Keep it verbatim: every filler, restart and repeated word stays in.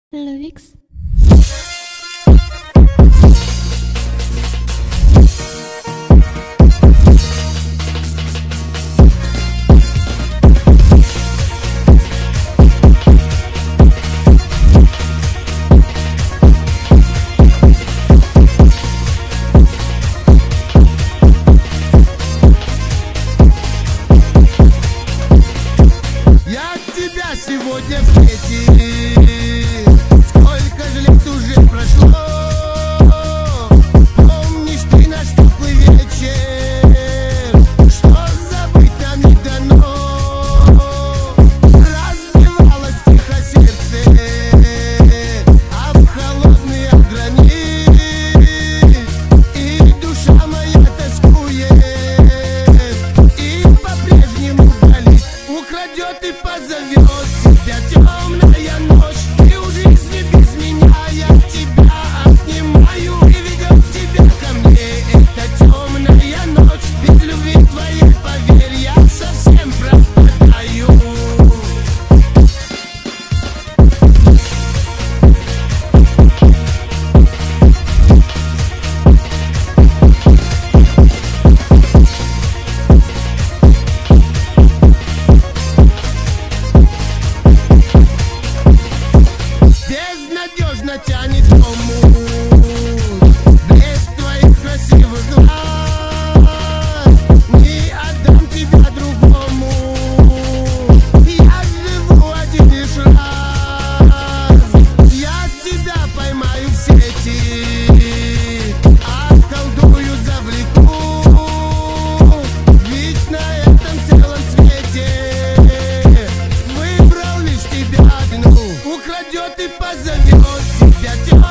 Lovix. Я от тебя сегодня в сети. Сколько же лет уже прошло. Помнишь ты наш теплый вечер? Что забыть нам не дано. Разбивалось тихо сердце об холодные границы. И душа моя тоскует, и по-прежнему болит. Украдет и позовет тебя темная ночь. Ты у жизни без меня, я тебя обнимаю и ведет тебя ко мне. Это темная ночь, без любви твоей, поверь, я совсем пропадаю. Безнадежно тянет омут, блеск твоих красивых глаз. Не отдам тебя другому, я живу один лишь раз. Я тебя поймаю в сети, околдую, завлеку. Ведь на этом целом свете выбрал лишь тебя одну. Украдет и позовет тебя темная.